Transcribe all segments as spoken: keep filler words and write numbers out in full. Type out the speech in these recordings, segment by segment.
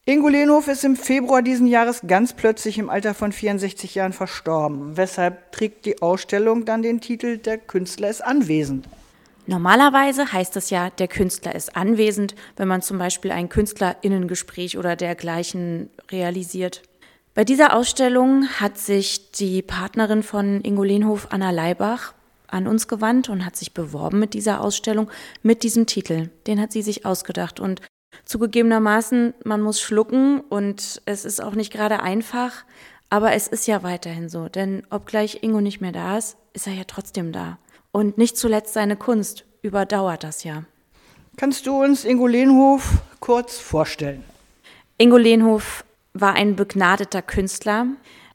Ingo Lenhof ist im Februar diesen Jahres ganz plötzlich im Alter von vierundsechzig Jahren verstorben. Weshalb trägt die Ausstellung dann den Titel »Der Künstler ist anwesend«? Normalerweise heißt es ja, der Künstler ist anwesend, wenn man zum Beispiel ein KünstlerInnengespräch oder dergleichen realisiert. Bei dieser Ausstellung hat sich die Partnerin von Ingo Lenhof, Anna Leibach, an uns gewandt und hat sich beworben mit dieser Ausstellung, mit diesem Titel. Den hat sie sich ausgedacht und zugegebenermaßen, man muss schlucken und es ist auch nicht gerade einfach, aber es ist ja weiterhin so, denn obgleich Ingo nicht mehr da ist, ist er ja trotzdem da. Und nicht zuletzt seine Kunst überdauert das ja. Kannst du uns Ingo Lenhof kurz vorstellen? Ingo Lenhof war ein begnadeter Künstler,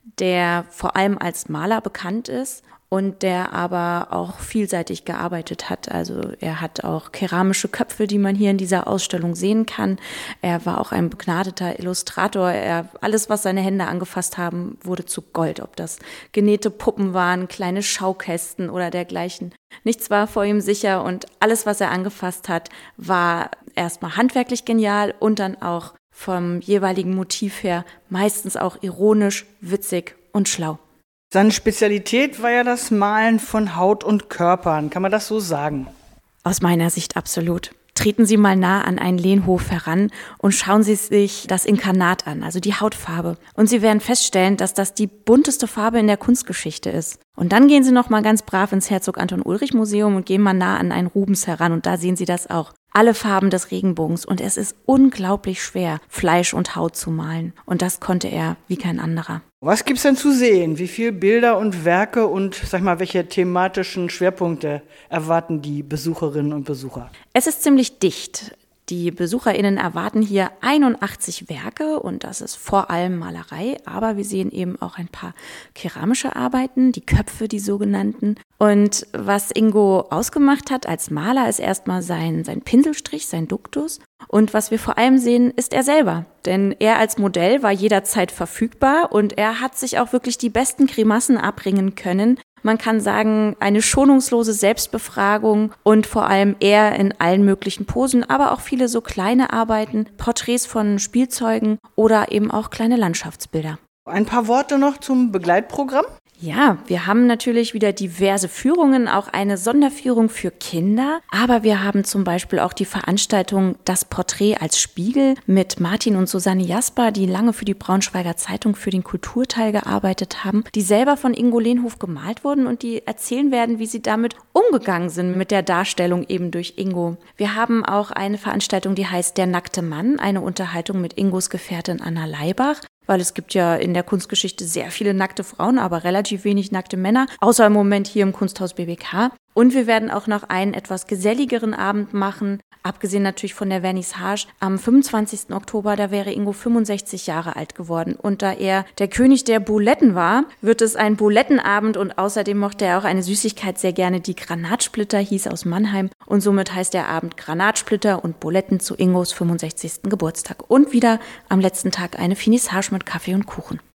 der vor allem als Maler bekannt ist und der aber auch vielseitig gearbeitet hat. Also er hat auch keramische Köpfe, die man hier in dieser Ausstellung sehen kann. Er war auch ein begnadeter Illustrator. Er, alles, was seine Hände angefasst haben, wurde zu Gold. Ob das genähte Puppen waren, kleine Schaukästen oder dergleichen. Nichts war vor ihm sicher und alles, was er angefasst hat, war erstmal handwerklich genial und dann auch vom jeweiligen Motiv her meistens auch ironisch, witzig und schlau. Seine Spezialität war ja das Malen von Haut und Körpern. Kann man das so sagen? Aus meiner Sicht absolut. Treten Sie mal nah an einen Lenhof heran und schauen Sie sich das Inkarnat an, also die Hautfarbe. Und Sie werden feststellen, dass das die bunteste Farbe in der Kunstgeschichte ist. Und dann gehen Sie noch mal ganz brav ins Herzog-Anton-Ulrich-Museum und gehen mal nah an einen Rubens heran und da sehen Sie das auch. Alle Farben des Regenbogens und es ist unglaublich schwer, Fleisch und Haut zu malen. Und das konnte er wie kein anderer. Was gibt's denn zu sehen? Wie viele Bilder und Werke und sag mal, welche thematischen Schwerpunkte erwarten die Besucherinnen und Besucher? Es ist ziemlich dicht. Die BesucherInnen erwarten hier einundachtzig Werke und das ist vor allem Malerei, aber wir sehen eben auch ein paar keramische Arbeiten, die Köpfe, die sogenannten. Und was Ingo ausgemacht hat als Maler, ist erstmal sein, sein Pinselstrich, sein Duktus. Und was wir vor allem sehen, ist er selber. Denn er als Modell war jederzeit verfügbar und er hat sich auch wirklich die besten Grimassen abringen können. Man kann sagen, eine schonungslose Selbstbefragung und vor allem er in allen möglichen Posen, aber auch viele so kleine Arbeiten, Porträts von Spielzeugen oder eben auch kleine Landschaftsbilder. Ein paar Worte noch zum Begleitprogramm? Ja, wir haben natürlich wieder diverse Führungen, auch eine Sonderführung für Kinder. Aber wir haben zum Beispiel auch die Veranstaltung Das Porträt als Spiegel mit Martin und Susanne Jasper, die lange für die Braunschweiger Zeitung für den Kulturteil gearbeitet haben, die selber von Ingo Lenhof gemalt wurden und die erzählen werden, wie sie damit umgegangen sind mit der Darstellung eben durch Ingo. Wir haben auch eine Veranstaltung, die heißt Der nackte Mann, eine Unterhaltung mit Ingos Gefährtin Anna Leibach. Weil es gibt ja in der Kunstgeschichte sehr viele nackte Frauen, aber relativ wenig nackte Männer, außer im Moment hier im Kunsthaus B B K. Und wir werden auch noch einen etwas geselligeren Abend machen, abgesehen natürlich von der Vernissage. Am fünfundzwanzigsten Oktober, da wäre Ingo fünfundsechzig Jahre alt geworden. Und da er der König der Buletten war, wird es ein Bulettenabend und außerdem mochte er auch eine Süßigkeit sehr gerne, die Granatsplitter hieß aus Mannheim. Und somit heißt der Abend Granatsplitter und Buletten zu Ingos fünfundsechzigsten Geburtstag. Und wieder am letzten Tag eine Finissage mit Kaffee und Kuchen.